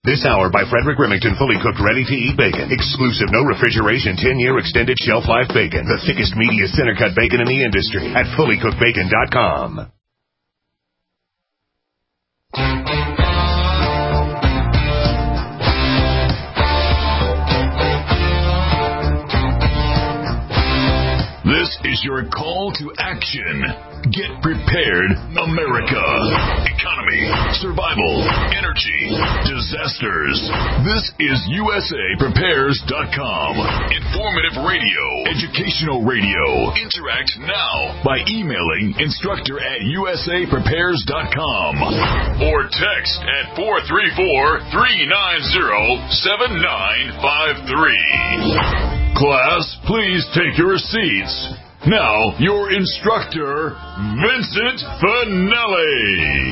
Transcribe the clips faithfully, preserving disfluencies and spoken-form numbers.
This hour by Frederick Remington, fully cooked, ready-to-eat bacon. Exclusive, no refrigeration, ten-year extended shelf life bacon. The thickest, meatiest, center-cut bacon in the industry at fully cooked bacon dot com. This is your call to action. Get prepared, America. Economy, survival, energy, disasters. This is U S A Prepares dot com. Informative radio, educational radio. Interact now by emailing instructor at U S A Prepares dot com or text at four three four, three nine zero, seven nine five three. Class, please take your seats. Now, your instructor, Vincent Finelli.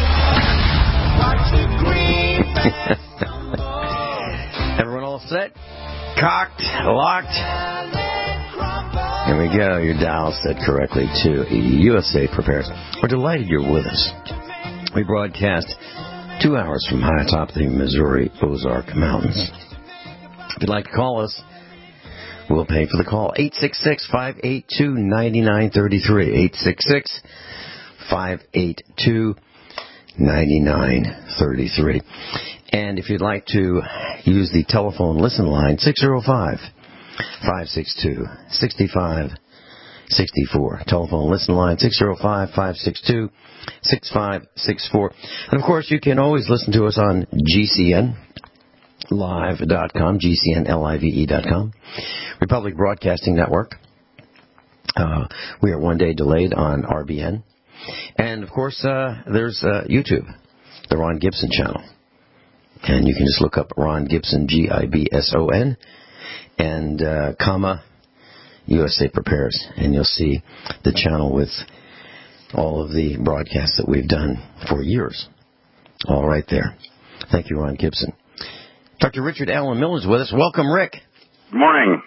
Everyone all set? Cocked? Locked? Here we go. Your dial set correctly to U S A Prepares. We're delighted you're with us. We broadcast two hours from high atop the Missouri Ozark Mountains. If you'd like to call us, we'll pay for the call. eight six six, five eight two, nine nine three three. eight six six, five eight two, nine nine three three. And if you'd like to use the telephone listen line, six oh five, five six two, six five six four. Telephone listen line, six oh five, five six two, six five six four. And, of course, you can always listen to us on G C N live dot com, G C N live dot com. Republic Broadcasting Network. Uh, we are one day delayed on R B N. And, of course, uh, there's uh, YouTube, the Ron Gibson channel. And you can just look up Ron Gibson, G I B S O N, and uh, comma, U S A Prepares. And you'll see the channel with all of the broadcasts that we've done for years. All right there. Thank you, Ron Gibson. Doctor Richard Allen Miller's with us. Welcome, Rick. Good morning.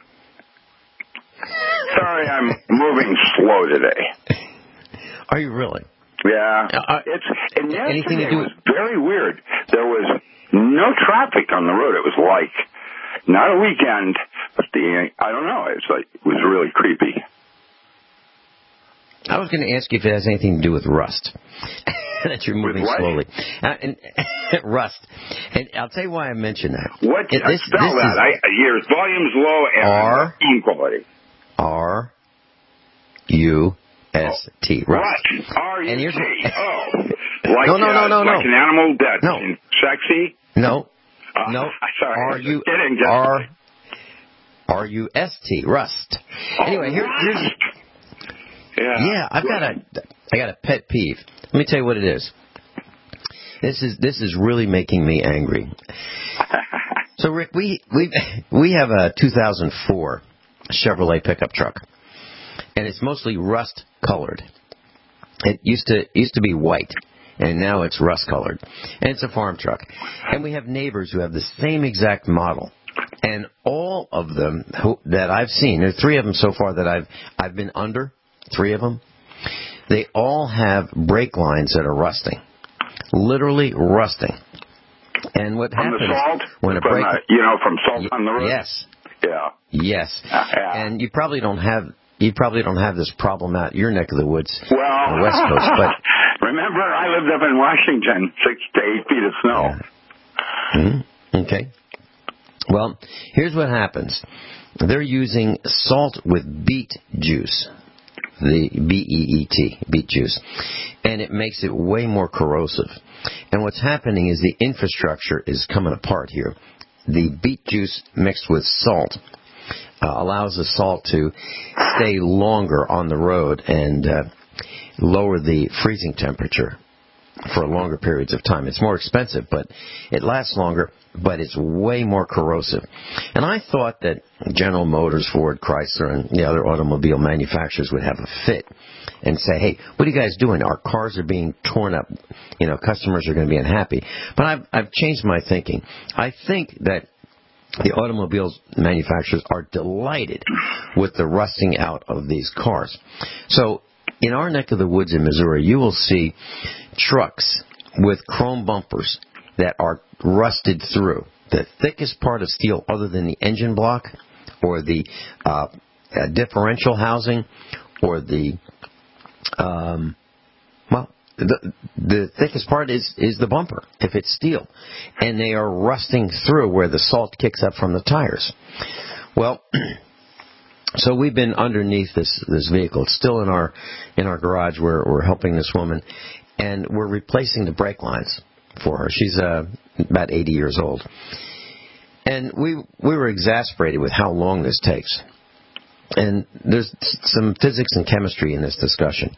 Sorry, I'm moving slow today. Are you really? Yeah. Uh, it's and anything to do was very weird. There was no traffic on the road. It was like not a weekend, but the I don't know. It's like it was really creepy. I was going to ask you if it has anything to do with rust. That you're moving slowly. Uh, and, rust. And I'll tell you why I mentioned that. What? It, this, spell this that. I, your volume's low and R, team quality. R U S T. Oh. Rust. What? R U S T. Oh. Like, no, no, uh, no, no, no. Like an animal that's no. sexy? No. Uh, no. Sorry. R U R R U S T. Rust. Oh, anyway, here, here's. Yeah. Yeah, I've got a, I got a pet peeve. Let me tell you what it is. This is this is really making me angry. So, Rick, we we we have a two thousand four Chevrolet pickup truck, and it's mostly rust colored. It used to used to be white, and now it's rust colored, and it's a farm truck. And we have neighbors who have the same exact model, and all of them who, that I've seen, there are three of them so far that I've I've been under. Three of them, they all have brake lines that are rusting, literally rusting. And what from happens the salt? when a from brake, the, you know, from salt on the road? Yes. Yeah. Yes. Uh, yeah. And you probably don't have you probably don't have this problem out your neck of the woods well, on the West Coast. But remember, I lived up in Washington, six to eight feet of snow. Mm-hmm. Okay. Well, here's what happens. They're using salt with beet juice. The B E E T, beet juice. And it makes it way more corrosive. And what's happening is the infrastructure is coming apart here. The beet juice mixed with salt uh, allows the salt to stay longer on the road and uh, lower the freezing temperature for longer periods of time. It's more expensive, but it lasts longer, but it's way more corrosive. And I thought that General Motors, Ford, Chrysler, and the other automobile manufacturers would have a fit and say, hey, what are you guys doing? Our cars are being torn up. You know, customers are going to be unhappy. But I've, I've changed my thinking. I think that the automobile manufacturers are delighted with the rusting out of these cars. So in our neck of the woods in Missouri, you will see trucks with chrome bumpers that are rusted through. The thickest part of steel other than the engine block or the uh, uh, differential housing or the, um, well, the, the thickest part is, is the bumper, if it's steel. And they are rusting through where the salt kicks up from the tires. Well, so we've been underneath this, this vehicle. It's still in our, in our garage. We're, we're helping this woman, and we're replacing the brake lines for her. She's uh, about eighty years old. And we we were exasperated with how long this takes. And there's some physics and chemistry in this discussion.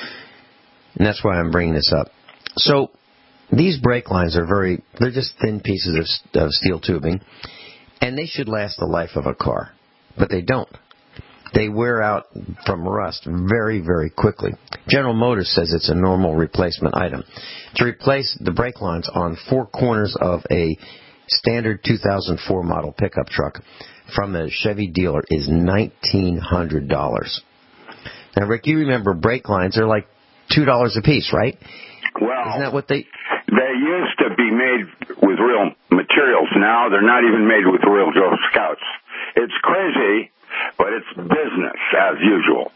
And that's why I'm bringing this up. So these brake lines are very, they're just thin pieces of, of steel tubing, and they should last the life of a car. But they don't. They wear out from rust very, very quickly. General Motors says it's a normal replacement item. To replace the brake lines on four corners of a standard two thousand four model pickup truck from a Chevy dealer is nineteen hundred dollars. Now, Rick, you remember brake lines are like two dollars a piece, right? Well, isn't that what they... They used to be made with real materials. Now they're not even made with real Girl Scouts. It's crazy, but it's business as usual.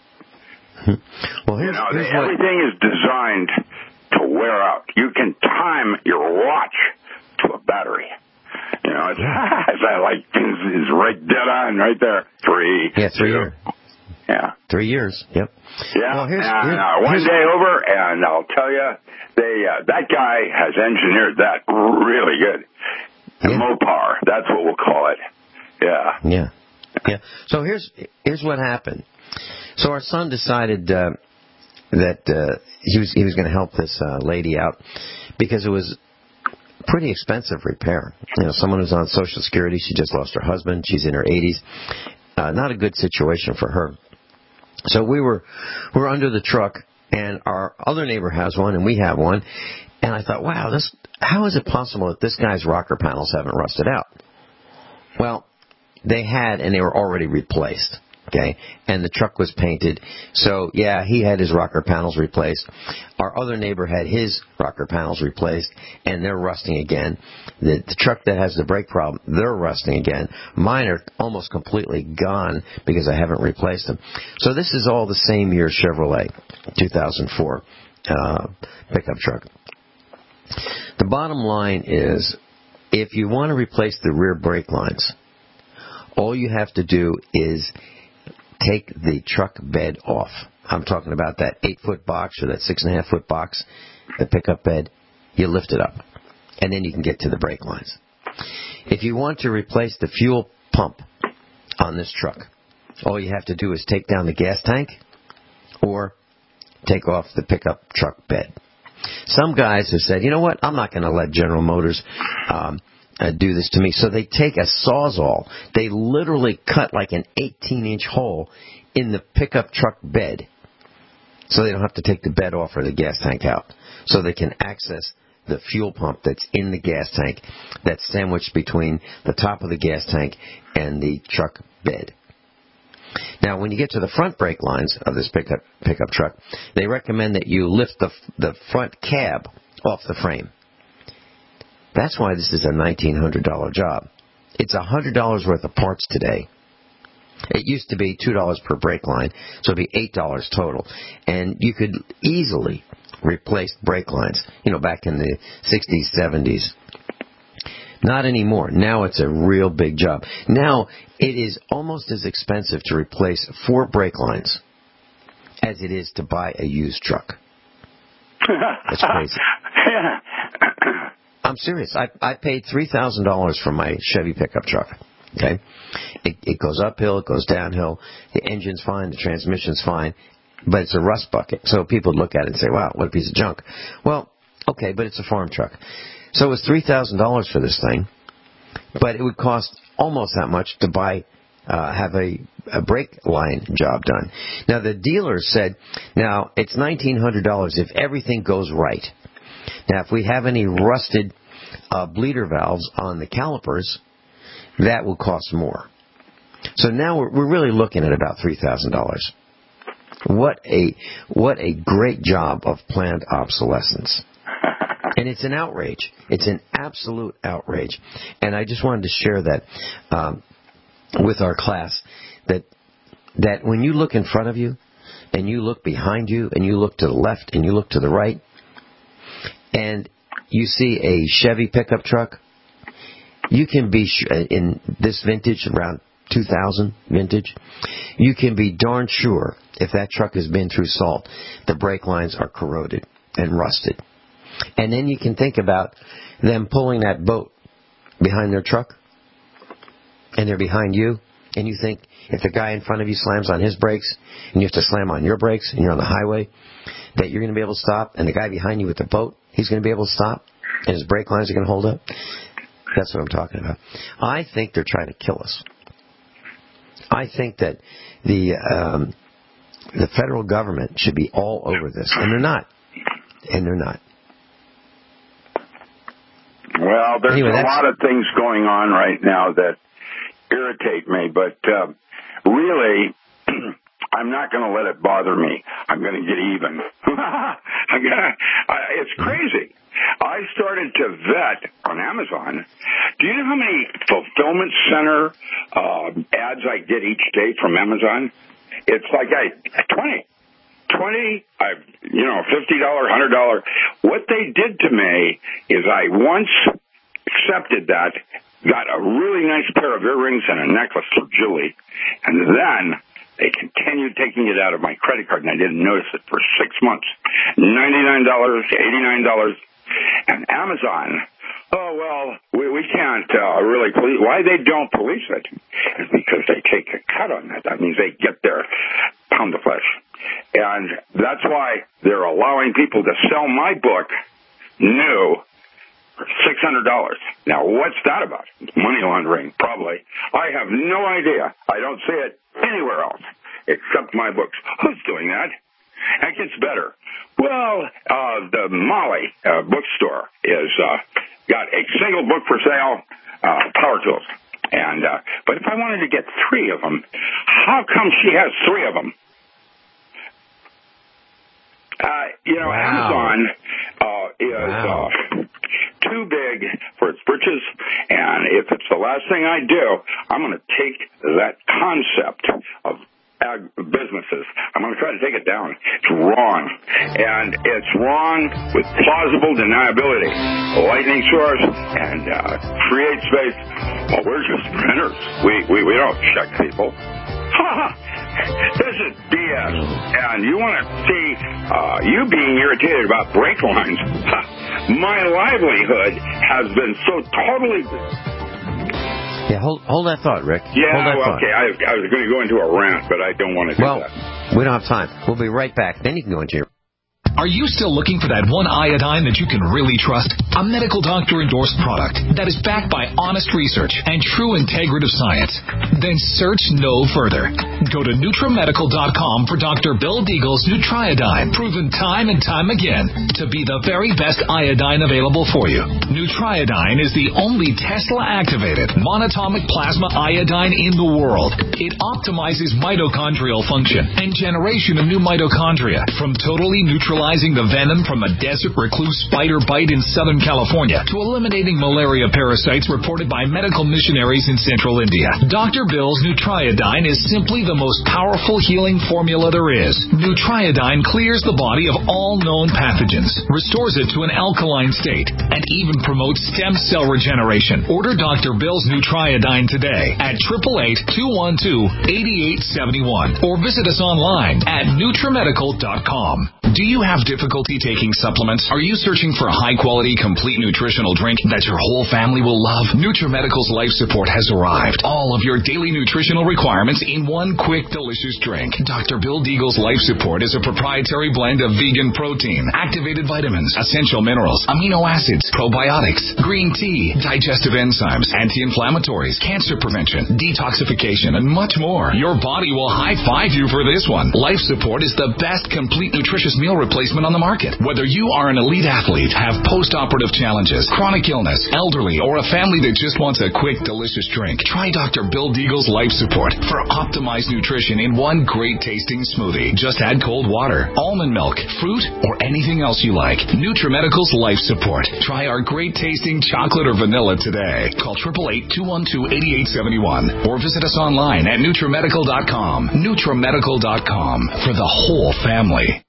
Well, here's, you know, here's they, what... everything is designed to wear out. You can time your watch to a battery. You know, it's, yeah. it's like it's right dead on right there. Three. Yeah, three two. years. Yeah. Three years. Yep. Yeah. Well, here's, and, here's, uh, one here's... day over, and I'll tell you, they uh, that guy has engineered that really good. Yeah. Mopar. That's what we'll call it. Yeah. Yeah. Yeah. So here's here's what happened. So our son decided uh, that uh, he was he was going to help this uh, lady out because it was pretty expensive repair. You know, someone who's on Social Security, she just lost her husband, she's in her eighties. Uh, not a good situation for her. So we were we were under the truck, and our other neighbor has one, and we have one. And I thought, wow, this how is it possible that this guy's rocker panels haven't rusted out? Well, they had, and they were already replaced. Okay, and the truck was painted. So, yeah, he had his rocker panels replaced. Our other neighbor had his rocker panels replaced, and they're rusting again. The, the truck that has the brake problem, they're rusting again. Mine are almost completely gone because I haven't replaced them. So this is all the same year Chevrolet, two thousand four uh, pickup truck. The bottom line is, if you want to replace the rear brake lines, all you have to do is take the truck bed off. I'm talking about that eight-foot box or that six-and-a-half-foot box, the pickup bed. You lift it up, and then you can get to the brake lines. If you want to replace the fuel pump on this truck, all you have to do is take down the gas tank or take off the pickup truck bed. Some guys have said, you know what, I'm not going to let General Motors um, Uh, do this to me. So they take a Sawzall. They literally cut like an eighteen-inch hole in the pickup truck bed so they don't have to take the bed off or the gas tank out. So they can access the fuel pump that's in the gas tank that's sandwiched between the top of the gas tank and the truck bed. Now, when you get to the front brake lines of this pickup pickup truck, they recommend that you lift the the front cab off the frame. That's why this is a nineteen hundred dollars job. It's one hundred dollars worth of parts today. It used to be two dollars per brake line, so it'd be eight dollars total. And you could easily replace brake lines, you know, back in the sixties, seventies. Not anymore. Now it's a real big job. Now it is almost as expensive to replace four brake lines as it is to buy a used truck. That's crazy. I'm serious. I I paid three thousand dollars for my Chevy pickup truck. Okay, it it goes uphill, it goes downhill. The engine's fine, the transmission's fine, but it's a rust bucket. So people look at it and say, "Wow, what a piece of junk." Well, okay, but it's a farm truck. So it was three thousand dollars for this thing, but it would cost almost that much to buy. Uh, have a, a brake line job done. Now the dealer said, "Now it's nineteen hundred dollars if everything goes right." Now, if we have any rusted uh, bleeder valves on the calipers, that will cost more. So now we're, we're really looking at about three thousand dollars. What a what a great job of planned obsolescence. And it's an outrage. It's an absolute outrage. And I just wanted to share that um, with our class, that that when you look in front of you, and you look behind you, and you look to the left, and you look to the right, and you see a Chevy pickup truck, you can be, in this vintage, around two thousand vintage, you can be darn sure if that truck has been through salt, the brake lines are corroded and rusted. And then you can think about them pulling that boat behind their truck, and they're behind you, and you think if the guy in front of you slams on his brakes, and you have to slam on your brakes, and you're on the highway, that you're going to be able to stop, and the guy behind you with the boat, he's going to be able to stop, and his brake lines are going to hold up. That's what I'm talking about. I think they're trying to kill us. I think that the um, the federal government should be all over this, and they're not. And they're not. Well, there's anyway, a lot of things going on right now that irritate me, but uh, really, I'm not going to let it bother me. I'm going to get even. I'm gonna, I, it's crazy. I started to vet on Amazon. Do you know how many fulfillment center uh, ads I get each day from Amazon? It's like I twenty. twenty, I've, you know, fifty dollars, one hundred dollars. What they did to me is I once accepted that, got a really nice pair of earrings and a necklace for Julie, and then they continued taking it out of my credit card, and I didn't notice it for six months. ninety-nine dollars, eighty-nine dollars. And Amazon, oh, well, we, we can't uh, really police. Why they don't police it is because they take a cut on that. That means they get their pound of flesh. And that's why they're allowing people to sell my book new for six hundred dollars. Now, what's that about? Money laundering, probably. I have no idea. I don't see it anywhere else except my books. Who's doing that? It gets better. Well, uh, the Molly uh, bookstore is uh, got a single book for sale, uh, Power Tools. And uh, but if I wanted to get three of them, how come she has three of them? Uh, you know, wow. Amazon uh, is wow. uh, too big for its britches, and if it's the last thing I do, I'm going to take that concept of ag businesses. I'm going to try to take it down. It's wrong. And it's wrong with plausible deniability. Lightning source and uh, create space. Well, we're just printers. We, we, we don't check people. Ha ha! This is B S. And you want to see uh, you being irritated about brake lines. Ha. My livelihood has been so totally... Yeah, hold hold that thought, Rick. Yeah, hold that well, thought. okay. I, I was going to go into a rant, but I don't want to do well, that. Well, we don't have time. We'll be right back. Then you can go into your... Are you still looking for that one iodine that you can really trust? A medical doctor-endorsed product that is backed by honest research and true integrative science? Then search no further. Go to Nutramedical dot com for Doctor Bill Deagle's Nutriodine, proven time and time again to be the very best iodine available for you. Nutriodine is the only Tesla-activated monatomic plasma iodine in the world. It optimizes mitochondrial function and generation of new mitochondria from totally neutralizing the venom from a desert recluse spider bite in Southern California to eliminating malaria parasites reported by medical missionaries in central India. Doctor Bill's Nutriodine is simply the most powerful healing formula there is. Nutriodine clears the body of all known pathogens, restores it to an alkaline state, and even promotes stem cell regeneration. Order Doctor Bill's Nutriodine today at eight eight eight, two one two, eight eight seven one or visit us online at Nutramedical dot com. Do you have difficulty taking supplements? Are you searching for a high-quality, complete nutritional drink that your whole family will love? Nutramedical's Life Support has arrived. All of your daily nutritional requirements in one quick, delicious drink. Doctor Bill Deagle's Life Support is a proprietary blend of vegan protein, activated vitamins, essential minerals, amino acids, probiotics, green tea, digestive enzymes, anti-inflammatories, cancer prevention, detoxification, and much more. Your body will high-five you for this one. Life Support is the best complete nutritious meal replacement replacement on the market. Whether you are an elite athlete, have post-operative challenges, chronic illness, elderly, or a family that just wants a quick, delicious drink, try Doctor Bill Deagle's Life Support for optimized nutrition in one great tasting smoothie. Just add cold water, almond milk, fruit, or anything else you like. NutriMedical's Life Support. Try our great tasting chocolate or vanilla today. Call eight eight eight, two one two, eight eight seven one or visit us online at NutriMedical dot com. NutriMedical dot com for the whole family.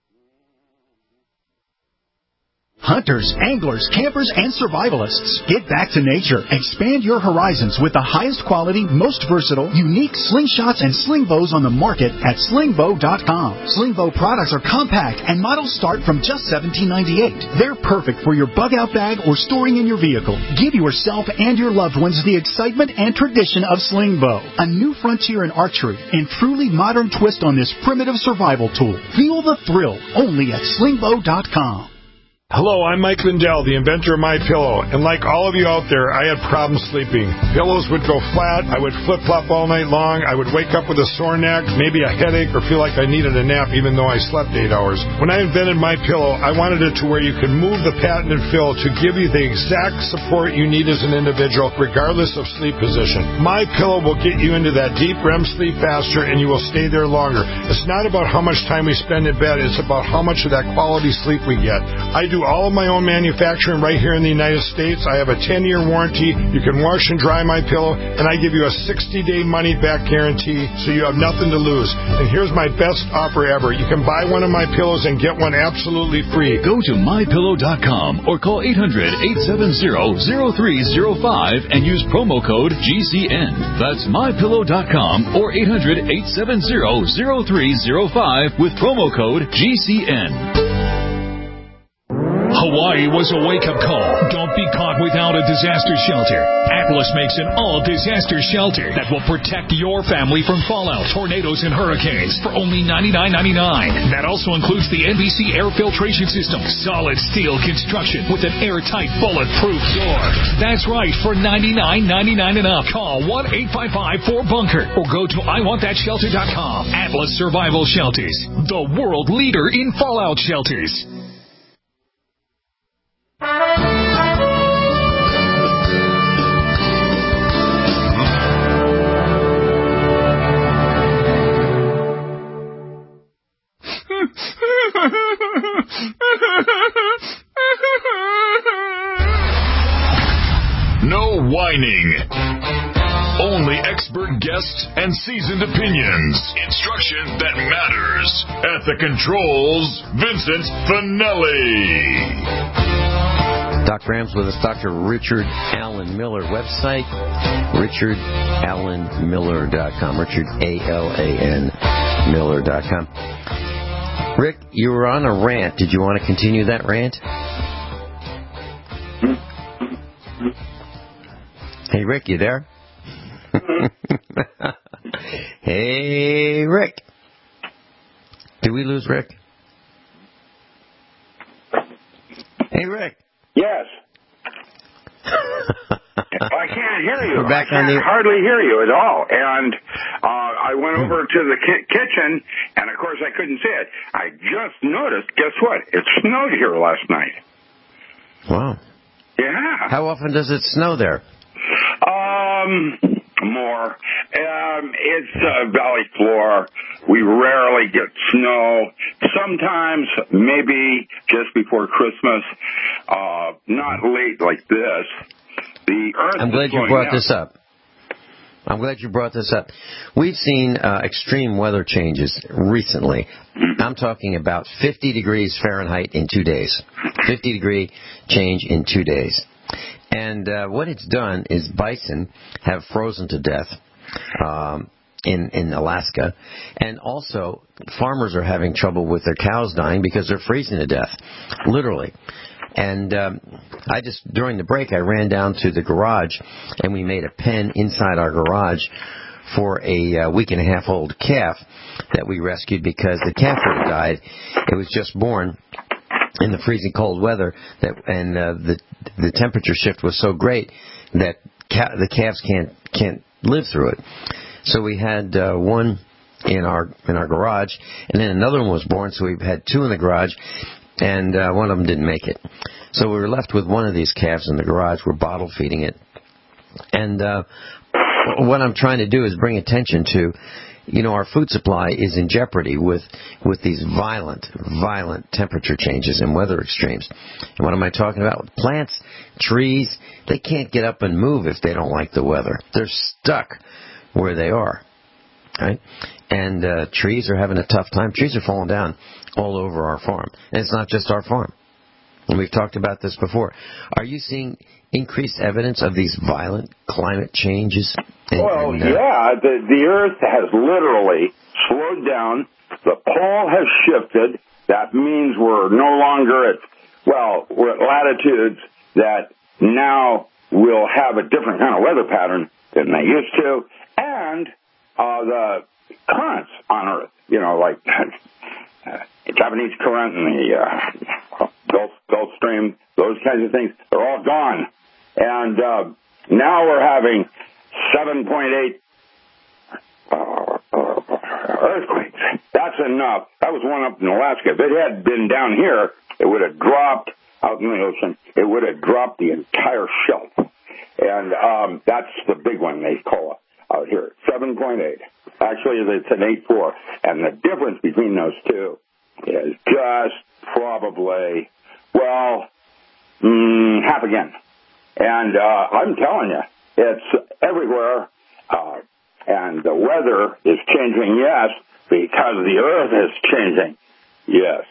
Hunters, anglers, campers, and survivalists, get back to nature. Expand your horizons with the highest quality, most versatile, unique slingshots and sling bows on the market at sling bow dot com. Sling bow products are compact and models start from just seventeen ninety-eight. They're perfect for your bug-out bag or storing in your vehicle. Give yourself and your loved ones the excitement and tradition of sling bow, a new frontier in archery and truly modern twist on this primitive survival tool. Feel the thrill only at sling bow dot com. Hello, I'm Mike Lindell, the inventor of MyPillow, and like all of you out there, I had problems sleeping. Pillows would go flat, I would flip-flop all night long, I would wake up with a sore neck, maybe a headache, or feel like I needed a nap even though I slept eight hours. When I invented MyPillow, I wanted it to where you could move the patented fill to give you the exact support you need as an individual, regardless of sleep position. MyPillow will get you into that deep R E M sleep faster, and you will stay there longer. It's not about how much time we spend in bed, it's about how much of that quality sleep we get. I do all of my own manufacturing right here in the United States. I have a ten-year warranty. You can wash and dry my pillow, and I give you a sixty-day money-back guarantee, so you have nothing to lose. And here's my best offer ever. You can buy one of my pillows and get one absolutely free. Go to my pillow dot com or call eight hundred, eight seven zero, zero three zero five and use promo code G C N. That's my pillow dot com or eight hundred, eight seven zero, zero three zero five with promo code G C N. Hawaii was a wake-up call. Don't be caught without a disaster shelter. Atlas makes an all-disaster shelter that will protect your family from fallout, tornadoes, and hurricanes for only ninety-nine ninety-nine. That also includes the N B C air filtration system, solid steel construction with an airtight, bulletproof door. That's right, for ninety-nine ninety-nine and up. Call one eight five five, four bunker or go to I want that shelter dot com. Atlas Survival Shelters, the world leader in fallout shelters. No whining. Only expert guests and seasoned opinions. Instruction that matters. At the controls, Vincent Finelli. Doctor Rams with us, Doctor Richard Alan Miller. Website, richard alan miller dot com. Richard, A L A N, Miller dot com. Rick, you were on a rant. Did you want to continue that rant? Hey, Rick, you there? Hey, Rick. Did we lose Rick? Hey, Rick. Yes. I can't hear you. We're back I can't on the... hardly hear you at all. And uh, I went over to the ki- kitchen, and of course I couldn't see it. I just noticed, guess what? It snowed here last night. Wow. Yeah. How often does it snow there? Um, more. Um, it's uh, valley floor. We rarely get snow. Sometimes, maybe just before Christmas. Uh, not late like this. The earth I'm glad is you brought out. this up. I'm glad you brought this up. We've seen uh, extreme weather changes recently. I'm talking about fifty degrees Fahrenheit in two days. fifty degree change in two days. And uh, what it's done is bison have frozen to death um, in, in Alaska. And also, farmers are having trouble with their cows dying because they're freezing to death, literally. And um, I just, during the break, I ran down to the garage, and we made a pen inside our garage for a uh, week and a half old calf that we rescued because the calf would have died. It was just born in the freezing cold weather, that and uh, the the temperature shift was so great that ca- the calves can't can't live through it. So we had uh, one in our in our garage, and then another one was born. So we had two in the garage. and uh, one of them didn't make it. So we were left with one of these calves in the garage. We're bottle feeding it. And uh, what I'm trying to do is bring attention to, you know, our food supply is in jeopardy with, with these violent, violent temperature changes and weather extremes. And what am I talking about? Plants, trees, they can't get up and move if they don't like the weather. They're stuck where they are. Right? And uh, trees are having a tough time. Trees are falling down all over our farm. And it's not just our farm. And we've talked about this before. Are you seeing increased evidence of these violent climate changes? And, well, and, uh, yeah, the, the Earth has literally slowed down. The pole has shifted. That means we're no longer at, well, we're at latitudes that now will have a different kind of weather pattern than they used to. And uh, the currents on Earth, you know, like uh, Japanese current and the uh, Gulf, Gulf Stream, those kinds of things, they're all gone. And uh, now we're having seven point eight uh, uh, earthquakes. That's enough. That was one up in Alaska. If it had been down here, it would have dropped out in the ocean. It would have dropped the entire shelf. And um, that's the big one they call out here, seven point eight. Actually, it's an eight point four. And the difference between those two is just probably, well, mm, half again. And uh, I'm telling you, it's everywhere. Uh, and the weather is changing, yes, because the Earth is changing, yes.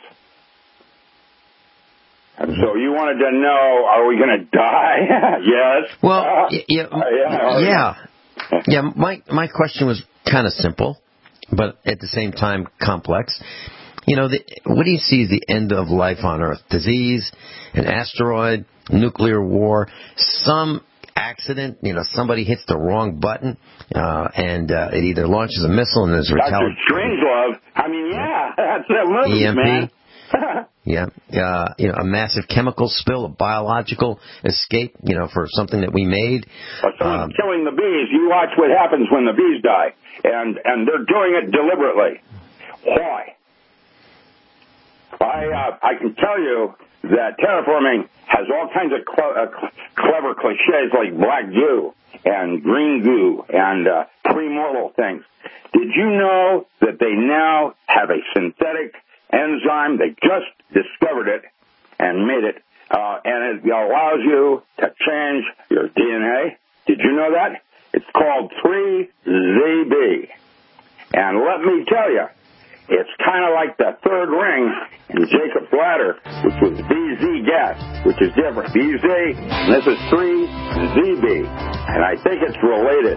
And so you wanted to know, are we going to die? Yes. Well, uh, yeah, uh, yeah. yeah. Yeah, my, my question was kind of simple, but at the same time complex. You know, the, what do you see as the end of life on Earth? Disease, an asteroid, nuclear war, some accident, you know, somebody hits the wrong button, uh, and uh, it either launches a missile and there's retaliation. Doctor Strangelove. I mean, yeah, that's that movie, E M P. man. Yeah, uh, you know, a massive chemical spill, a biological escape, you know, for something that we made. But someone's um, killing the bees. You watch what happens when the bees die, and and they're doing it deliberately. Why? I uh, I can tell you that terraforming has all kinds of cl- uh, cl- clever cliches like black goo and green goo and uh, premortal things. Did you know that they now have a synthetic enzyme? They just discovered it and made it, uh, and it allows you to change your D N A. Did you know that? It's called three Z B. And let me tell you, it's kind of like the third ring in Jacob's ladder, which was B Z gas, which is different. B Z, and this is three Z B. And I think it's related.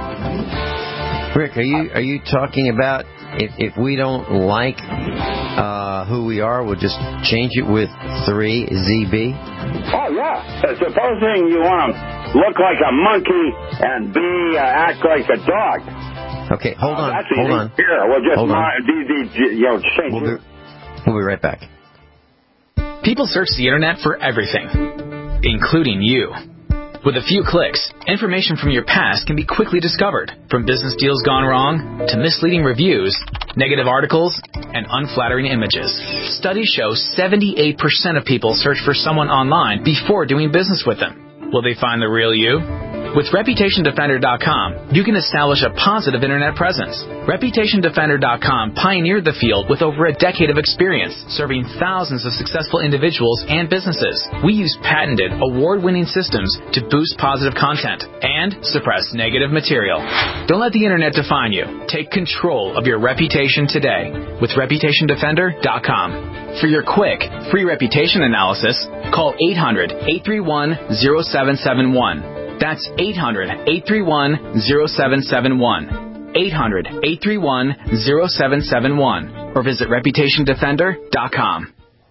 Rick, are you are you talking about if, if we don't like uh, who we are, we'll just change it with three Z B? Oh, yeah. Uh, supposing you want to look like a monkey and be uh, act like a dog. Okay, hold on, uh, that's hold easy. on. Here, we'll just hold my, D Z, you know, change we'll it. be, we'll be right back. People search the internet for everything, including you. With a few clicks, information from your past can be quickly discovered, from business deals gone wrong to misleading reviews, negative articles, and unflattering images. Studies show seventy-eight percent of people search for someone online before doing business with them. Will they find the real you? With Reputation Defender dot com, you can establish a positive internet presence. Reputation Defender dot com pioneered the field with over a decade of experience, serving thousands of successful individuals and businesses. We use patented, award-winning systems to boost positive content and suppress negative material. Don't let the internet define you. Take control of your reputation today with Reputation Defender dot com. For your quick, free reputation analysis, call eight hundred, eight three one, zero seven seven one. That's eight hundred, eight three one, zero seven seven one. eight hundred, eight three one, zero seven seven one. Or visit Reputation Defender dot com.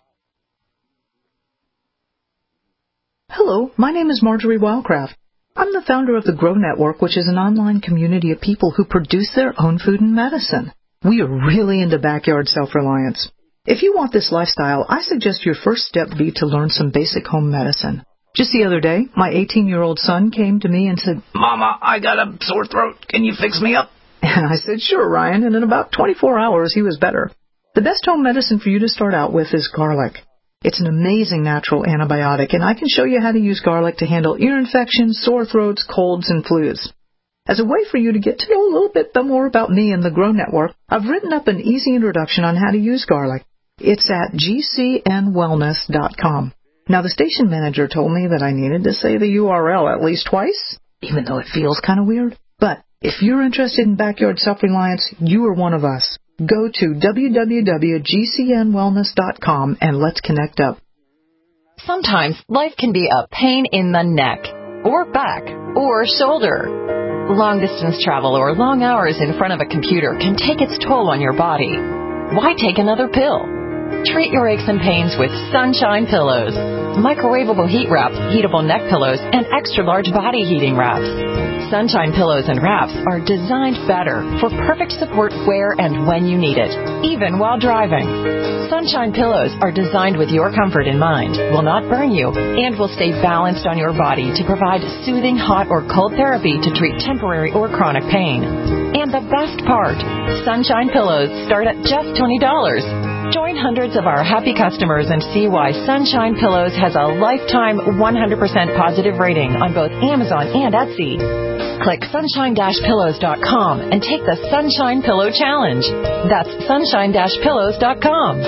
Hello, my name is Marjorie Wildcraft. I'm the founder of the Grow Network, which is an online community of people who produce their own food and medicine. We are really into backyard self-reliance. If you want this lifestyle, I suggest your first step be to learn some basic home medicine. Just the other day, my eighteen-year-old son came to me and said, "Mama, I got a sore throat. Can you fix me up?" And I said, "Sure, Ryan." And in about twenty-four hours, he was better. The best home medicine for you to start out with is garlic. It's an amazing natural antibiotic, and I can show you how to use garlic to handle ear infections, sore throats, colds, and flus. As a way for you to get to know a little bit more about me and the Grow Network, I've written up an easy introduction on how to use garlic. It's at g c n wellness dot com. Now, the station manager told me that I needed to say the U R L at least twice, even though it feels kind of weird. But if you're interested in backyard self-reliance, you are one of us. Go to w w w dot g c n wellness dot com and let's connect up. Sometimes life can be a pain in the neck, or back, or shoulder. Long-distance travel or long hours in front of a computer can take its toll on your body. Why take another pill? Treat your aches and pains with Sunshine Pillows. Microwavable heat wraps, heatable neck pillows, and extra-large body heating wraps. Sunshine Pillows and wraps are designed better for perfect support where and when you need it, even while driving. Sunshine Pillows are designed with your comfort in mind, will not burn you, and will stay balanced on your body to provide soothing hot or cold therapy to treat temporary or chronic pain. And the best part, Sunshine Pillows start at just twenty dollars. Join hundreds of our happy customers and see why Sunshine Pillows has a lifetime one hundred percent positive rating on both Amazon and Etsy. Click sunshine dash pillows dot com and take the Sunshine Pillow Challenge. That's sunshine dash pillows dot com.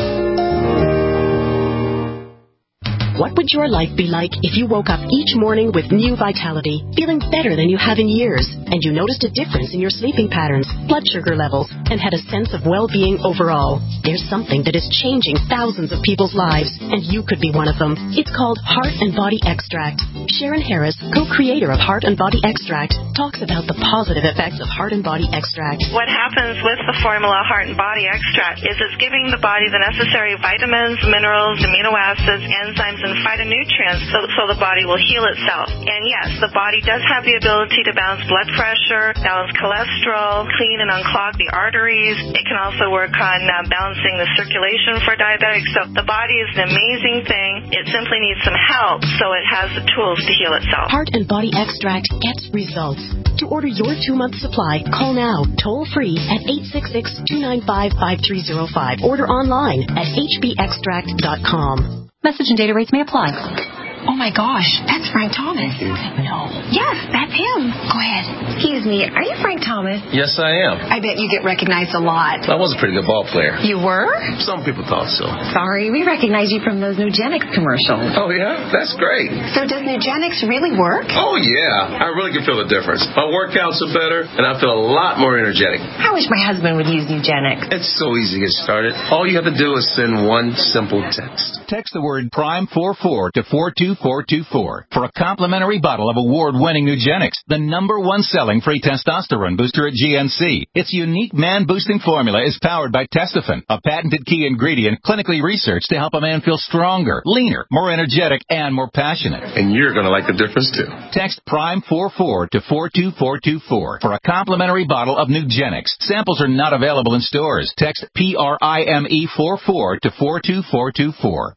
What would your life be like if you woke up each morning with new vitality, feeling better than you have in years, and you noticed a difference in your sleeping patterns, blood sugar levels, and had a sense of well-being overall? There's something that is changing thousands of people's lives, and you could be one of them. It's called Heart and Body Extract. Sharon Harris, co-creator of Heart and Body Extract, talks about the positive effects of Heart and Body Extract. What happens with the formula Heart and Body Extract is it's giving the body the necessary vitamins, minerals, amino acids, enzymes, and phytonutrients so, so the body will heal itself. And yes, the body does have the ability to balance blood pressure, balance cholesterol, clean and unclog the arteries. It can also work on uh, balancing the circulation for diabetics. So the body is an amazing thing. It simply needs some help so it has the tools to heal itself. Heart and Body Extract gets results. To order your two-month supply, call now, toll-free at eight six six, two nine five, five three zero five. Order online at h b extract dot com. Message and data rates may apply. Oh my gosh, that's Frank Thomas. No. Yes, that's him. Go ahead. Excuse me, are you Frank Thomas? Yes, I am. I bet you get recognized a lot. I was a pretty good ball player. You were? Some people thought so. Sorry, we recognize you from those Nugenics commercials. Oh, yeah? That's great. So does Nugenics really work? Oh, yeah. I really can feel the difference. My workouts are better, and I feel a lot more energetic. I wish my husband would use Nugenics. It's so easy to get started. All you have to do is send one simple text. Text the word Prime forty-four to four two four two four for a complimentary bottle of award-winning Nugenics, the number one selling free testosterone booster at G N C. Its unique man-boosting formula is powered by Testofen, a patented key ingredient clinically researched to help a man feel stronger, leaner, more energetic, and more passionate. And you're going to like the difference, too. Text Prime forty-four to four two four two four for a complimentary bottle of Nugenics. Samples are not available in stores. Text P R I M E forty-four to four two four two four.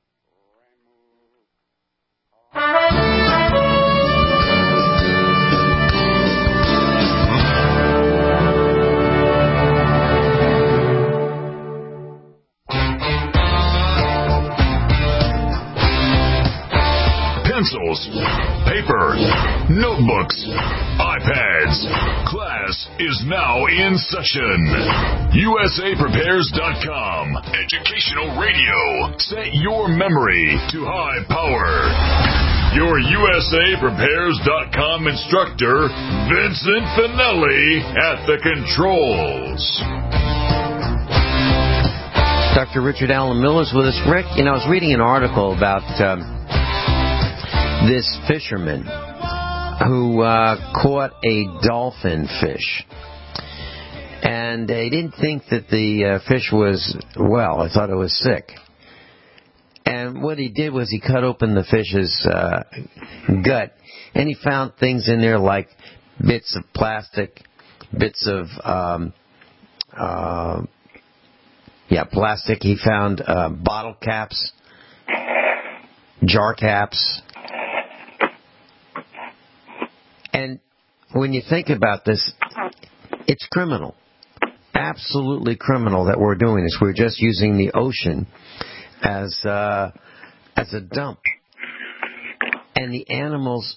Pencils, paper, notebooks, iPads. Class is now in session. U S A Prepares dot com. Educational radio. Set your memory to high power. Your U S A Prepares dot com instructor, Vincent Finelli, at the controls. Doctor Richard Allen Miller's with us. Rick, you know, I was reading an article about um, this fisherman who uh, caught a dolphin fish. And they didn't think that the uh, fish was well. I thought it was sick. And what he did was he cut open the fish's uh, gut, and he found things in there like bits of plastic, bits of, um, uh, yeah, plastic. He found uh, bottle caps, jar caps. And when you think about this, it's criminal. Absolutely criminal that we're doing this. We're just using the ocean as uh, as a dump, and the animals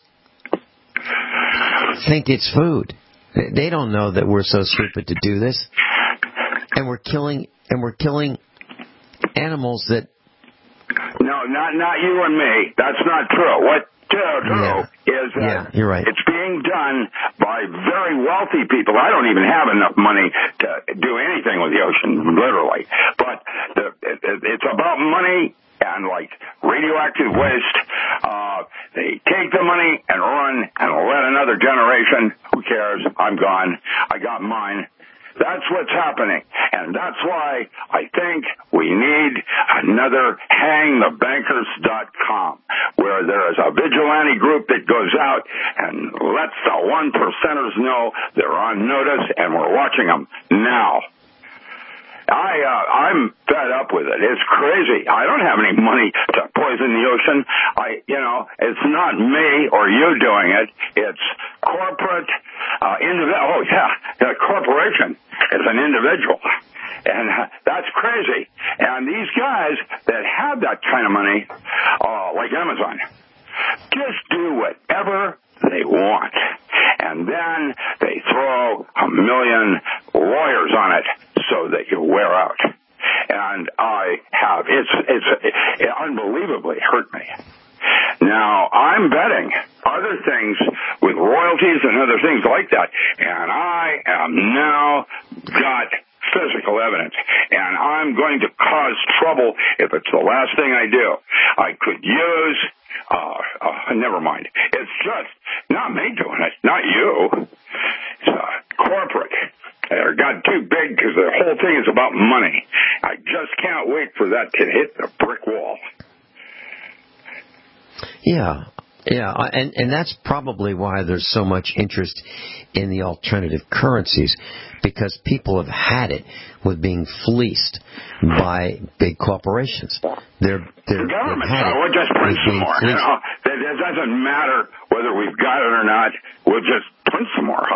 think it's food. They don't know that we're so stupid to do this, and we're killing and we're killing animals that. No, not not you and me. That's not true. What true, true Yeah. is that Yeah, you're right. it's being done by very wealthy people. I don't even have enough money to do anything with the ocean, literally. But the, it, it's about money and, like, radioactive waste. Uh, they take the money and run and let another generation. Who cares? I'm gone. I got mine. That's what's happening. And that's why I think we need another hang the bankers dot com, where there is a vigilante group that goes out and lets the one percenters know they're on notice and we're watching them now. I, uh, I'm fed up with it. It's crazy. I don't have any money to poison the ocean. I, you know, it's not me or you doing it. It's corporate, uh, individual. Oh, yeah, a corporation is an individual. And uh, that's crazy. And these guys that have that kind of money, uh, like Amazon, just do whatever they want. And then they throw a million lawyers on it so that you wear out. And I have, it's, it's, it unbelievably hurt me. Now, I'm betting other things with royalties and other things like that. And I am now got physical evidence. And I'm going to cause trouble if it's the last thing I do. I could use, uh, uh never mind. It's just not me doing it, not you. It's uh, corporate. They're got too big because the whole thing is about money. I just can't wait for that to hit the brick wall. Yeah, yeah, and and that's probably why there's so much interest in the alternative currencies, because people have had it with being fleeced by big corporations. They're they're the government, had so we'll just print some more. You fleeced. know, it, it doesn't matter whether we've got it or not. We'll just print some more.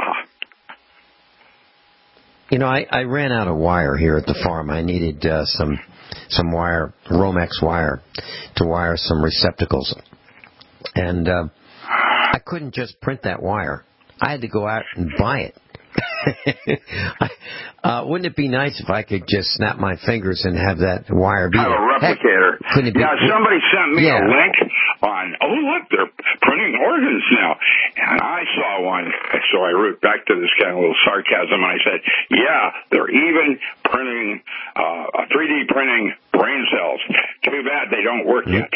You know, I, I ran out of wire here at the farm. I needed uh, some some wire, Romex wire, to wire some receptacles. And uh, I couldn't just print that wire. I had to go out and buy it. uh, wouldn't it be nice if I could just snap my fingers and have that wire be Have there? a replicator. Heck, couldn't it be? Yeah, somebody sent me Yeah. a link on, oh, look, they're printing organs now. And I saw one, so I wrote back to this guy, a little sarcasm, and I said, yeah, they're even printing, uh, three D printing brain cells. Too bad they don't work yet.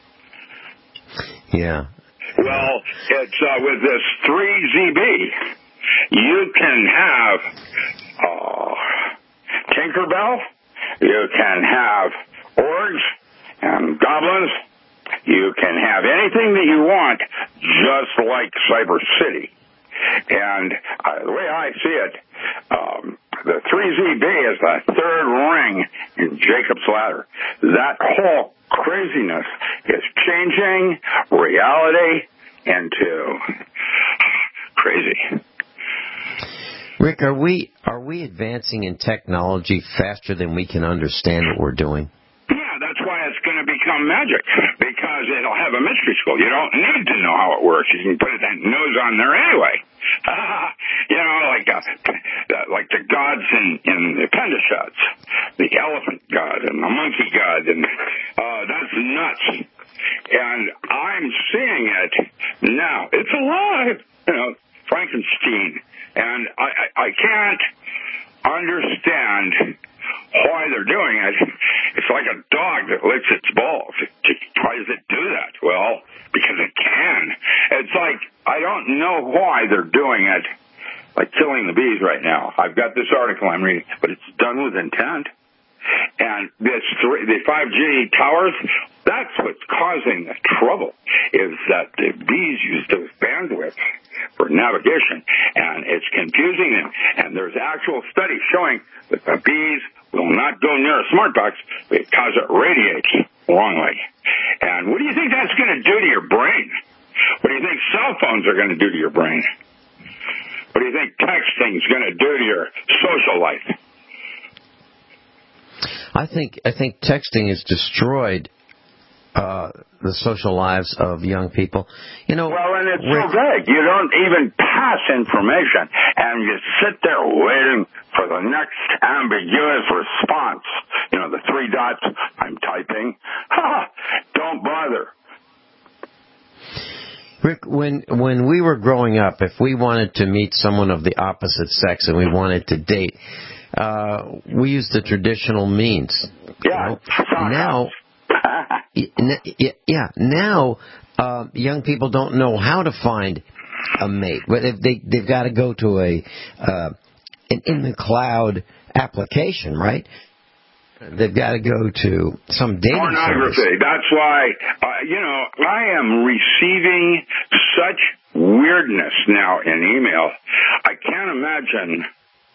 Yeah. Well, it's uh, with this three Z B, you can have uh, Tinkerbell, you can have orgs and goblins, you can have anything that you want, just like Cyber City. And uh, the way I see it, um, the three Z B is the third ring in Jacob's Ladder. That whole craziness is changing reality into crazy. Rick, are we are we advancing in technology faster than we can understand what we're doing? Yeah, that's why it's going to become magic, because it'll have a mystery school. You don't need to know how it works. You can put that nose on there anyway. You know, like uh, like the gods in, in the Upanishads, the elephant god and the monkey god, and uh, that's nuts. And I'm seeing it now. It's alive, you know, Frankenstein. And I, I, I can't understand why they're doing it. It's like a dog that licks its balls. Why does it do that? Well, because it can. It's like, I don't know why they're doing it, like killing the bees right now. I've got this article I'm reading, but it's done with intent. And this three, the five G towers, that's what's causing the trouble, is that the bees use those bandwidth for navigation, and it's confusing them. And there's actual studies showing that the bees will not go near a smart box because it radiates wrongly. And what do you think that's going to do to your brain? What do you think cell phones are going to do to your brain? What do you think texting is going to do to your social life? I think I think texting has destroyed uh, the social lives of young people. You know, well, and it's Rick, so vague. You don't even pass information, and you sit there waiting for the next ambiguous response. You know, the three dots. I'm typing. Ha! Don't bother. Rick, when when we were growing up, if we wanted to meet someone of the opposite sex and we wanted to date, uh, we used the traditional means. Yeah. You know? Now, yeah. Now, uh, young people don't know how to find a mate. But if they they've got to go to a uh, an in the cloud application, right? They've got to go to some dating Pornography. service. That's why, uh, you know, I am receiving such weirdness now in email. I can't imagine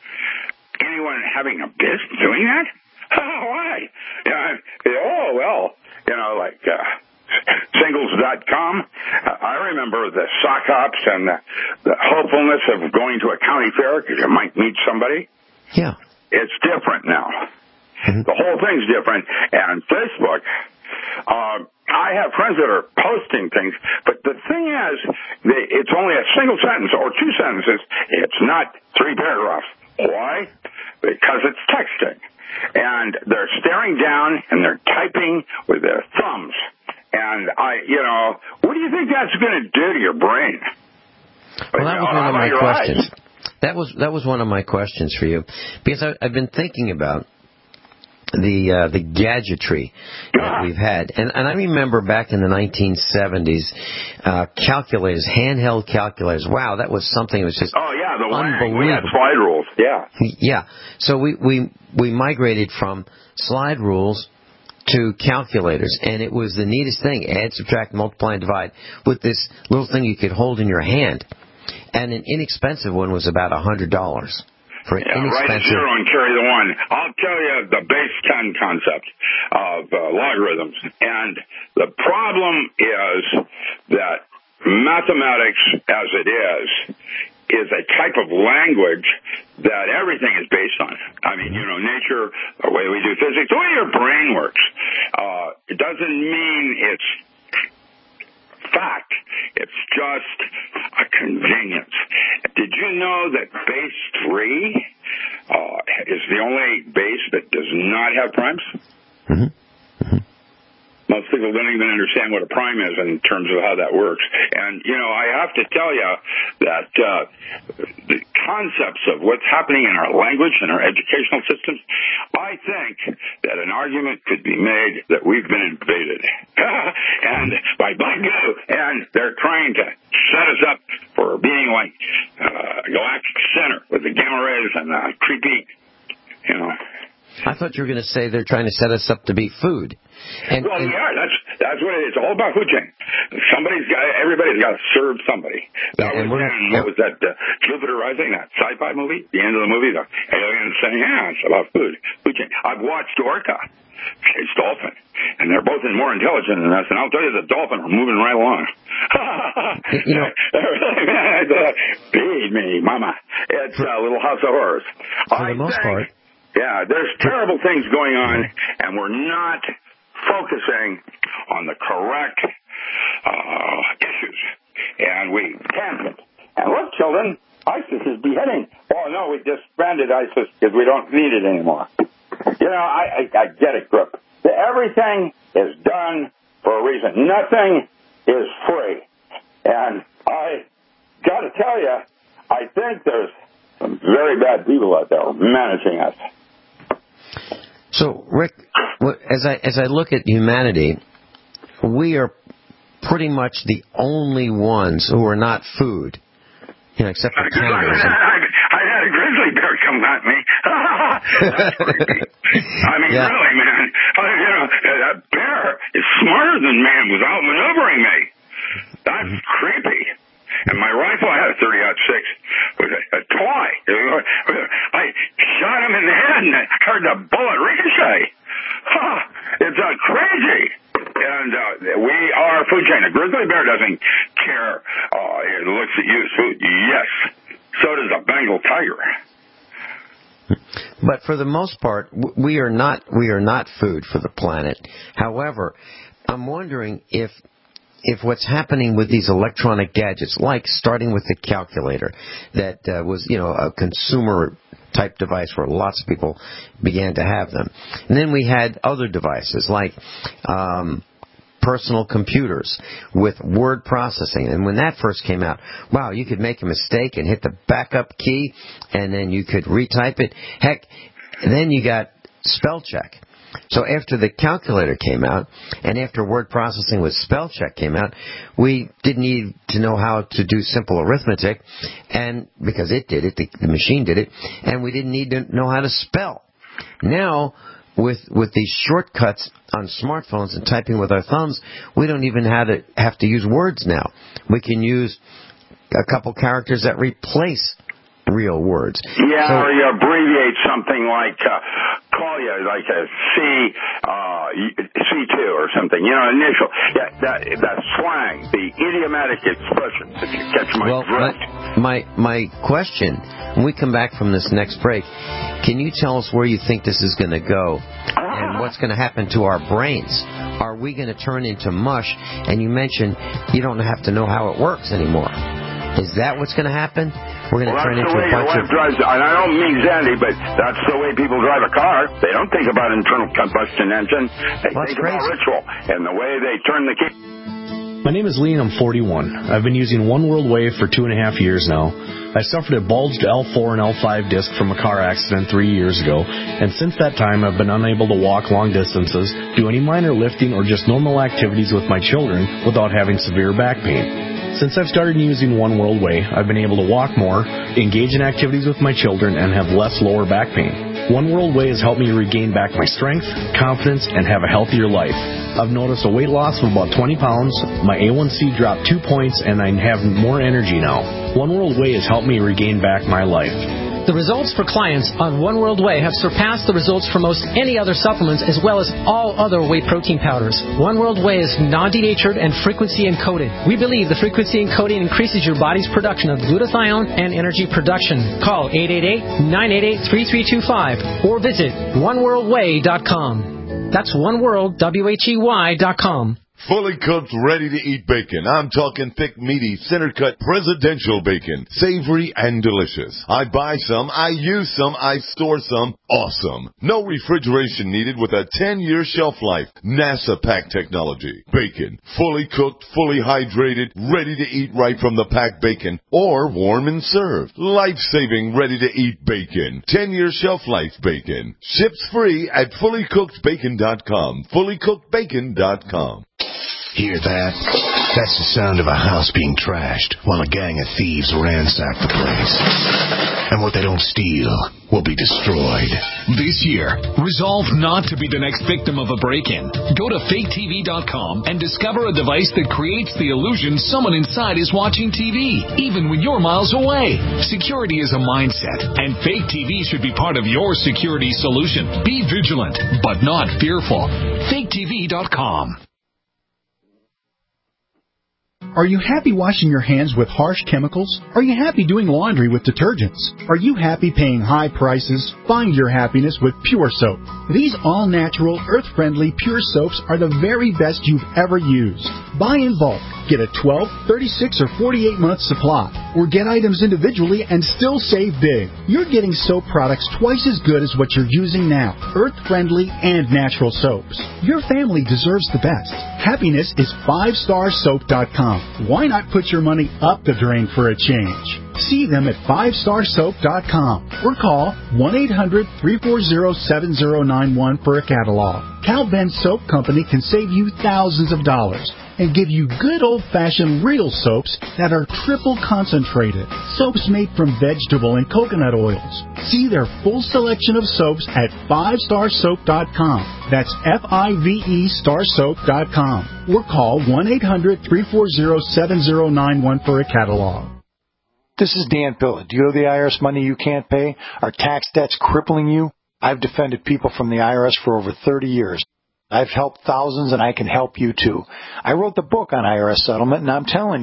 anyone having a business doing that. Why? Yeah, oh, well, you know, like uh, singles dot com. Uh, I remember the sock hops and the, the hopefulness of going to a county fair because you might meet somebody. Yeah. It's different now. The whole thing's different. And Facebook, uh, I have friends that are posting things, but the thing is, they, it's only a single sentence or two sentences. It's not three paragraphs. Why? Because it's texting. And they're staring down and they're typing with their thumbs. And I, you know, what do you think that's going to do to your brain? Well, that was one of my your questions. eyes? That was that was one of my questions for you, because I, I've been thinking about the uh, the gadgetry that we've had, and and I remember back in the nineteen seventies, uh, calculators, handheld calculators. Wow, that was something that was just oh yeah, the unbelievable. We had slide rules, yeah, yeah. So we we we migrated from slide rules to calculators, and it was the neatest thing: add, subtract, multiply, and divide with this little thing you could hold in your hand. And an inexpensive one was about a hundred dollars. For an yeah, inexpensive... write a zero and carry the one. I'll tell you the base ten concept of uh, logarithms. And the problem is that mathematics, as it is, is a type of language that everything is based on. I mean, you know, nature, the way we do physics, the way your brain works. Uh, it doesn't mean it's fact. It's just a convenience. Did you know that base three uh, is the only base that does not have primes? Mm-hmm. Mm-hmm. Most people don't even understand what a prime is in terms of how that works. And, you know, I have to tell you that uh, the concepts of what's happening in our language and our educational systems, I think that an argument could be made that we've been invaded. and by Baidu, and they're trying to set us up for being like uh, Galactic Center with the gamma rays and the creepy, you know. I thought you were going to say they're trying to set us up to be food. And, well, and, we are. That's that's what it is. It's all about food chain. Somebody's got. Everybody's got to serve somebody. That was in, what was that? Uh, Jupiter Rising, that sci-fi movie. The end of the movie, the aliens saying, "Yeah, it's about food, food chain." I've watched Orca chase dolphin, and they're both more intelligent than us. And I'll tell you, the dolphin are moving right along. you know, feed me, mama. It's a little house of horrors. For I the most think, part. Yeah, there's terrible things going on, and we're not focusing on the correct uh, issues. And we can't. And look, children, ISIS is beheading. Oh, no, we disbanded ISIS because we don't need it anymore. You know, I, I, I get it, Grip. Everything is done for a reason. Nothing is free. And I got to tell you, I think there's some very bad people out there managing us. So, Rick, as I as I look at humanity, we are pretty much the only ones who are not food, you know, except for cannibals. I had a grizzly bear come at me. That's creepy. I mean, yeah. Really, man. You know, that bear is smarter than man was out maneuvering me. That's mm-hmm. creepy. And my rifle, I had a thirty aught six, was a, a toy. I shot him in the head and I heard the bullet ricochet. Huh, it's uh, crazy. And uh, we are food chain. A grizzly bear doesn't care. Uh, it looks at you as food. Yes. So does a Bengal tiger. But for the most part, we are not we are not food for the planet. However, I'm wondering if if what's happening with these electronic gadgets, like starting with the calculator, that uh, was you know a consumer type device where lots of people began to have them, and then we had other devices like um, personal computers with word processing. And when that first came out, wow, you could make a mistake and hit the backup key, and then you could retype it. Heck, then you got spell check. So after the calculator came out, and after word processing with spell check came out, we didn't need to know how to do simple arithmetic, and because it did it, the, the machine did it, and we didn't need to know how to spell. Now, with with these shortcuts on smartphones and typing with our thumbs, we don't even have to have to use words now. We can use a couple characters that replace real words. Yeah, so, or you abbreviate something like uh, call you like a C uh, C two or something. You know, initial. Yeah, that that slang, the idiomatic expressions. If you catch my well, drift. My my question. When we come back from this next break, can you tell us where you think this is going to go and what's going to happen to our brains? Are we going to turn into mush? And you mentioned you don't have to know how it works anymore. Is that what's going to happen? We're going to well, turn into a bunch of... Drives, and I don't mean Zandy, but that's the way people drive a car. They don't think about internal combustion engine. They well, think crazy. about ritual and the way they turn the key. My name is Lee and I'm forty-one. I've been using One World Wave for two and a half years now. I suffered a bulged L four and L five disc from a car accident three years ago, and since that time I've been unable to walk long distances, do any minor lifting, or just normal activities with my children without having severe back pain. Since I've started using One World Way, I've been able to walk more, engage in activities with my children, and have less lower back pain. One World Way has helped me regain back my strength, confidence, and have a healthier life. I've noticed a weight loss of about twenty pounds, my A one C dropped two points, and I have more energy now. One World Way has helped me regain back my life. The results for clients on One World Way have surpassed the results for most any other supplements, as well as all other whey protein powders. One World Way is non-denatured and frequency encoded. We believe the frequency encoding increases your body's production of glutathione and energy production. Call eight eight eight, nine eight eight, three three two five or visit one world way dot com. That's one world, W H E Y dot com. Fully cooked, ready-to-eat bacon. I'm talking thick, meaty, center-cut, presidential bacon. Savory and delicious. I buy some, I use some, I store some. Awesome. No refrigeration needed with a ten-year shelf life. NASA pack technology. Bacon. Fully cooked, fully hydrated, ready to eat right from the packed bacon. Or warm and served. Life-saving, ready-to-eat bacon. ten-year shelf life bacon. Ships free at fully cooked bacon dot com. fully cooked bacon dot com. Hear that? That's the sound of a house being trashed while a gang of thieves ransack the place. And what they don't steal will be destroyed. This year, resolve not to be the next victim of a break-in. Go to fake T V dot com and discover a device that creates the illusion someone inside is watching T V, even when you're miles away. Security is a mindset, and Fake T V should be part of your security solution. Be vigilant, but not fearful. fake T V dot com. Are you happy washing your hands with harsh chemicals? Are you happy doing laundry with detergents? Are you happy paying high prices? Find your happiness with Pure Soap. These all-natural, earth-friendly Pure Soaps are the very best you've ever used. Buy in bulk. Get a twelve, thirty-six, or forty-eight month supply. Or get items individually and still save big. You're getting soap products twice as good as what you're using now. Earth-friendly and natural soaps. Your family deserves the best. Happiness is five star soap dot com. Why not put your money up the drain for a change? See them at five star soap dot com or call one eight hundred, three four zero, seven zero nine one for a catalog. Cal Ben Soap Company can save you thousands of dollars and give you good old-fashioned real soaps that are triple concentrated. Soaps made from vegetable and coconut oils. See their full selection of soaps at five star soap dot com. That's F I V E star soap dot com. Or call one eight hundred, three four zero, seven zero nine one for a catalog. This is Dan Pilla. Do you owe the I R S money you can't pay? Are tax debts crippling you? I've defended people from the I R S for over thirty years. I've helped thousands, and I can help you too. I wrote the book on I R S settlement, and I'm telling you,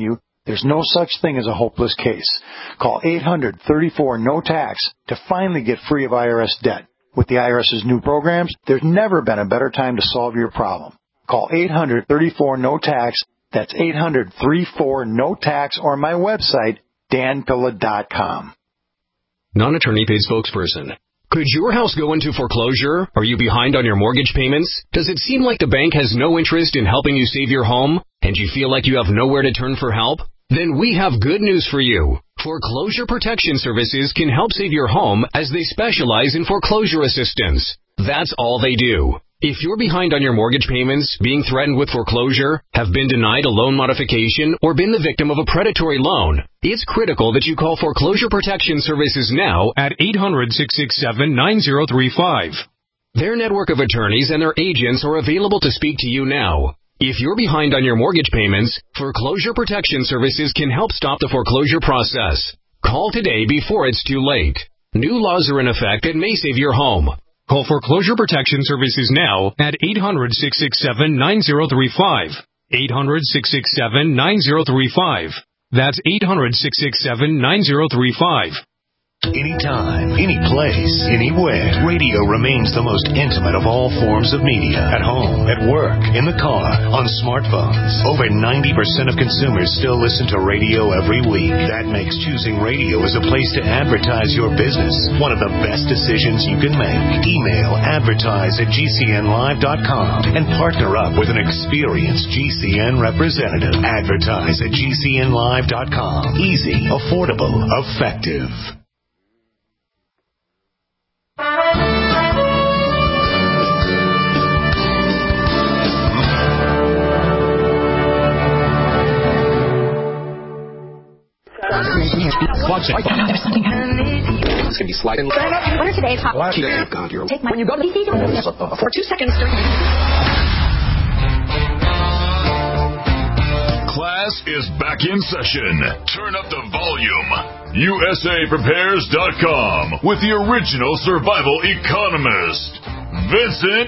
There's no such thing as a hopeless case. Call eight hundred, thirty-four, no tax to finally get free of I R S debt. With the IRS's new programs, there's never been a better time to solve your problem. Call eight hundred, thirty-four, no tax. That's eight hundred, thirty-four, no tax, or my website, dan pilla dot com. Non-attorney paid spokesperson. Could your house go into foreclosure? Are you behind on your mortgage payments? Does it seem like the bank has no interest in helping you save your home? And you feel like you have nowhere to turn for help? Then we have good news for you. Foreclosure Protection Services can help save your home as they specialize in foreclosure assistance. That's all they do. If you're behind on your mortgage payments, being threatened with foreclosure, have been denied a loan modification, or been the victim of a predatory loan, it's critical that you call Foreclosure Protection Services now at eight hundred, six six seven, nine zero three five. Their network of attorneys and their agents are available to speak to you now. If you're behind on your mortgage payments, Foreclosure Protection Services can help stop the foreclosure process. Call today before it's too late. New laws are in effect that may save your home. Call Foreclosure Protection Services now at eight hundred, six six seven, nine zero three five. eight hundred, six six seven, nine zero three five. That's eight hundred, six six seven, nine zero three five. Anytime, any place, anywhere, radio remains the most intimate of all forms of media. At home, at work, in the car, on smartphones. Over ninety percent of consumers still listen to radio every week. That makes choosing radio as a place to advertise your business one of the best decisions you can make. Email advertise at g c n live dot com and partner up with an experienced G C N representative. Advertise at g c n live dot com. Easy, affordable, effective. There's something happening. It's going to be sliding. What are today's hot? Take my, when you go to the P C, for two seconds. Class is back in session. Turn up the volume. U S A Prepares dot com with the original survival economist, Vincent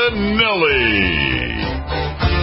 Finelli.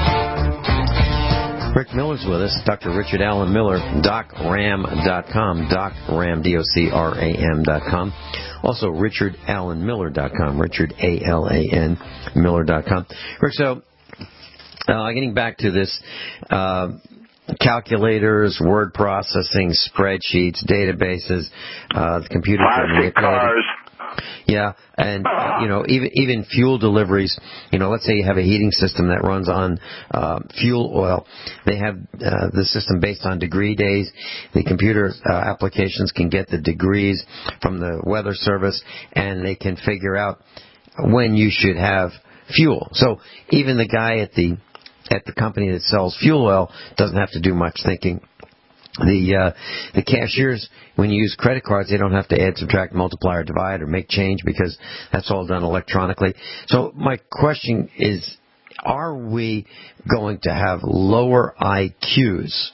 Rick Miller's with us, Doctor Richard Allen Miller, doc ram dot com, docram, D O C R A M dot com. Also, richard allen miller dot com, Richard, A L A N, Miller dot com. Rick, so, uh, getting back to this, uh, calculators, word processing, spreadsheets, databases, uh, the computer. Plastic cars. Yeah, and, uh, you know, even even fuel deliveries, you know, let's say you have a heating system that runs on uh, fuel oil. They have uh, the system based on degree days. The computer uh, applications can get the degrees from the weather service, and they can figure out when you should have fuel. So even the guy at the at the company that sells fuel oil doesn't have to do much thinking. The uh, the cashiers, when you use credit cards, they don't have to add, subtract, multiply, or divide, or make change because that's all done electronically. So my question is, are we going to have lower I Qs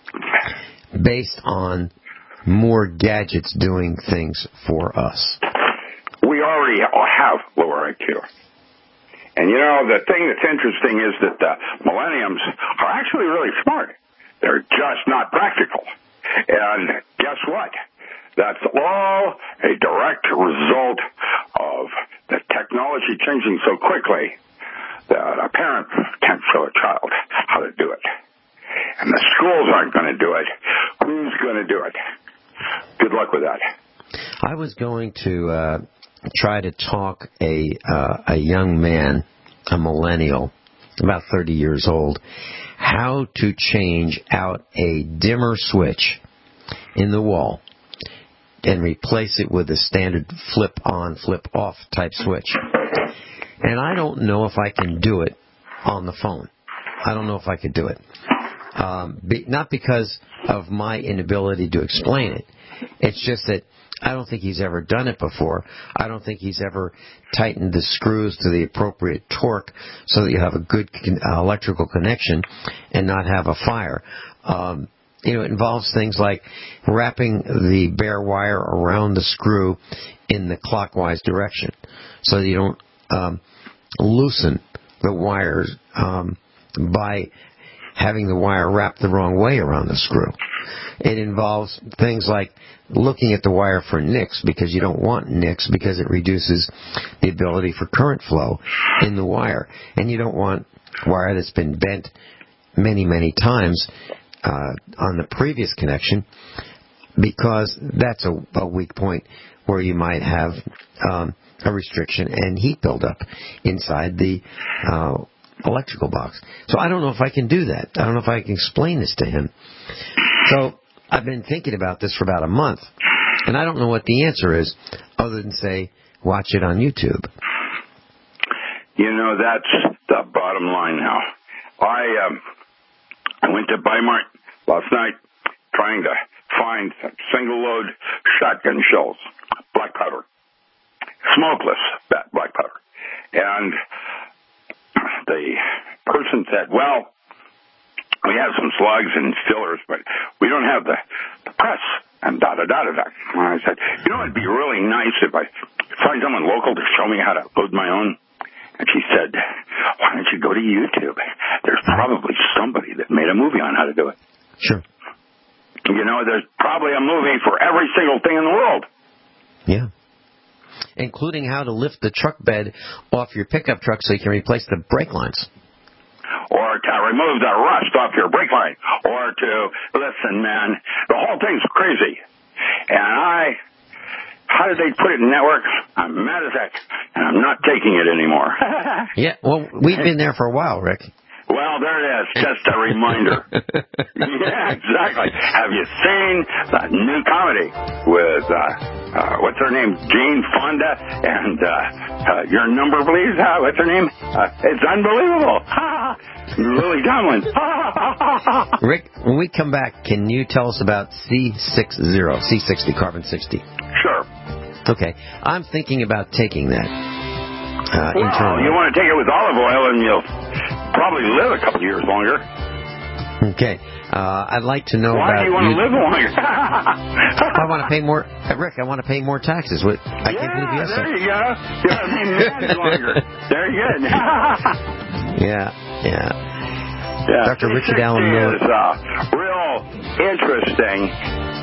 based on more gadgets doing things for us? We already have lower I Q. And, you know, the thing that's interesting is that the millenniums are actually really smart. They're just not practical. And guess what? That's all a direct result of the technology changing so quickly that a parent can't show a child how to do it. And the schools aren't going to do it. Who's going to do it? Good luck with that. I was going to uh, try to talk a uh, a young man, a millennial, about thirty years old, how to change out a dimmer switch in the wall and replace it with a standard flip-on, flip-off type switch. And I don't know if I can do it on the phone. I don't know if I could do it. Um, be, not because of my inability to explain it. It's just that I don't think he's ever done it before. I don't think he's ever tightened the screws to the appropriate torque so that you have a good con- uh, electrical connection and not have a fire. Um, you know, it involves things like wrapping the bare wire around the screw in the clockwise direction so that you don't um, loosen the wires um, by having the wire wrapped the wrong way around the screw. It involves things like looking at the wire for nicks, because you don't want nicks because it reduces the ability for current flow in the wire. And you don't want wire that's been bent many, many times uh, on the previous connection, because that's a, a weak point where you might have um, a restriction and heat buildup inside the uh, electrical box. So I don't know if I can do that. I don't know if I can explain this to him. So I've been thinking about this for about a month, and I don't know what the answer is other than say, watch it on YouTube. You know, that's the bottom line now. I, um, I went to Bi-Mart last night trying to find single-load shotgun shells, black powder, smokeless black powder. And the person said, well, we have some slugs and fillers, but we don't have the, the press, and da-da-da-da-da. And I said, you know, it'd be really nice if I find someone local to show me how to load my own. And she said, why don't you go to YouTube? There's probably somebody that made a movie on how to do it. Sure. You know, there's probably a movie for every single thing in the world. Yeah. Including how to lift the truck bed off your pickup truck so you can replace the brake lines. Or to remove the rust off your brake line. Or to, listen, man, the whole thing's crazy. And I, how did they put it in network? I'm mad as heck, and I'm not taking it anymore. Yeah, well, we've been there for a while, Rick. Well, there it is. Just a reminder. Yeah, exactly. Have you seen the new comedy with, uh, uh, what's her name, Jane Fonda, and uh, uh, your number, please? Uh, what's her name? Uh, it's unbelievable. Lily Tomlin. Rick, when we come back, can you tell us about C sixty, C sixty, carbon sixty? Sure. Okay. I'm thinking about taking that. Uh, well, internally. You want to take it with olive oil, and you'll probably live a couple years longer. Okay. Uh, I'd like to know Why about... Why do you want you... to live longer? I want to pay more... Uh, Rick, I want to pay more taxes. What? I yeah, can't believe you there you go. You want to be mad longer. Very good. yeah, yeah. Yeah, Doctor Richard Allen Miller is uh, real interesting.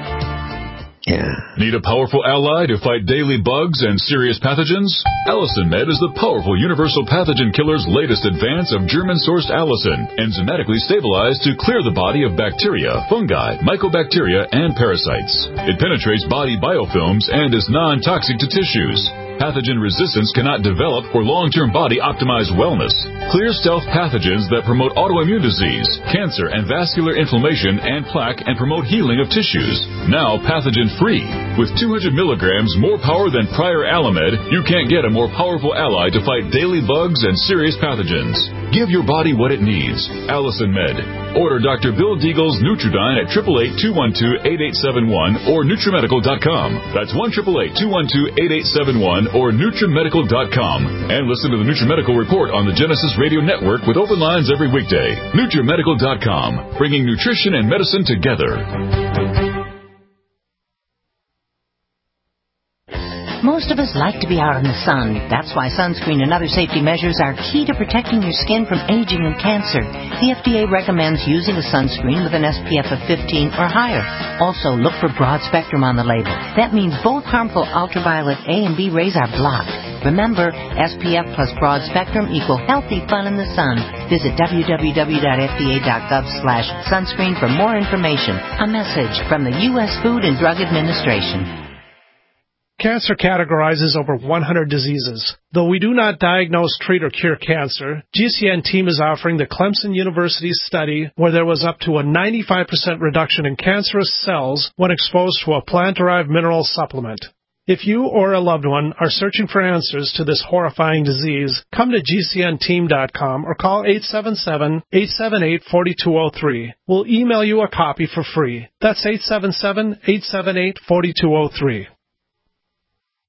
Yeah. Need a powerful ally to fight daily bugs and serious pathogens? Allison Med is the powerful universal pathogen killer's latest advance of German-sourced allicin, enzymatically stabilized to clear the body of bacteria, fungi, mycobacteria, and parasites. It penetrates body biofilms and is non-toxic to tissues. Pathogen resistance cannot develop for long-term body-optimized wellness. Clear stealth pathogens that promote autoimmune disease, cancer, and vascular inflammation and plaque, and promote healing of tissues. Now pathogen-free. With two hundred milligrams more power than prior Alamed, you can't get a more powerful ally to fight daily bugs and serious pathogens. Give your body what it needs. Allison Med. Order Doctor Bill Deagle's Nutridyne at eight eight eight, two one two, eight eight seven one or Nutrimedical dot com. That's one eight eight eight, two one two, eight eight seven one or Nutrimedical dot com. And listen to the Nutrimedical Report on the Genesis Radio Network with open lines every weekday. Nutrimedical dot com, bringing nutrition and medicine together. Most of us like to be out in the sun. That's why sunscreen and other safety measures are key to protecting your skin from aging and cancer. The F D A recommends using a sunscreen with an S P F of fifteen or higher. Also, look for broad spectrum on the label. That means both harmful ultraviolet A and B rays are blocked. Remember, S P F plus broad spectrum equal healthy fun in the sun. Visit w w w dot f d a dot gov slash sunscreen for more information. A message from the U S Food and Drug Administration. Cancer categorizes over one hundred diseases. Though we do not diagnose, treat, or cure cancer, G C N team is offering the Clemson University study where there was up to a ninety-five percent reduction in cancerous cells when exposed to a plant-derived mineral supplement. If you or a loved one are searching for answers to this horrifying disease, come to G C N team dot com or call eight seven seven, eight seven eight, four two zero three. We'll email you a copy for free. That's eight seven seven, eight seven eight, four two zero three.